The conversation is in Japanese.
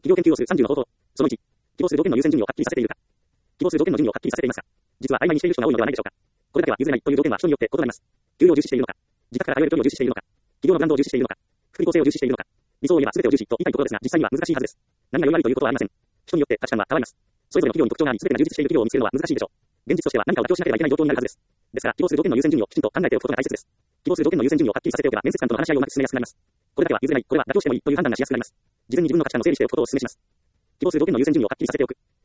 企業研究をする30の方法。その1、希望する条件の優先順位をはっきりさせているか。希望する条件の順位をはっきりさせていますか。実は曖昧にしている人が多いのではないでしょうか。これだけは譲れないという条件は人によって異なります。給与を重視しているのか。自宅から通える距離を重視しているのか。企業のブランドを重視しているのか。福利厚生を重視しているのか。理想を言えば全てを重視と言いたいところですが、実際には難しいはずです。何が良い悪いということはありません。人によって価値観は変わります。それぞれの企業に特徴があり、全てが充実している企業を見つけるのは難しいでしょう。現実としては何かを妥協しなければいけない状況になるはずです。ですから、希望する条件の優先順位をきちんと考えておくことが大切です。希望する条件の優先順位をはっきりさせておけば、面接官との話し合いをうまく進めやすくなります。これだけは譲れない、これは妥協してもいいという判断がしやすくなります。事前に自分の価値観の整理しておくことをお勧めします。希望する条件の優先順位をはっきりさせておく。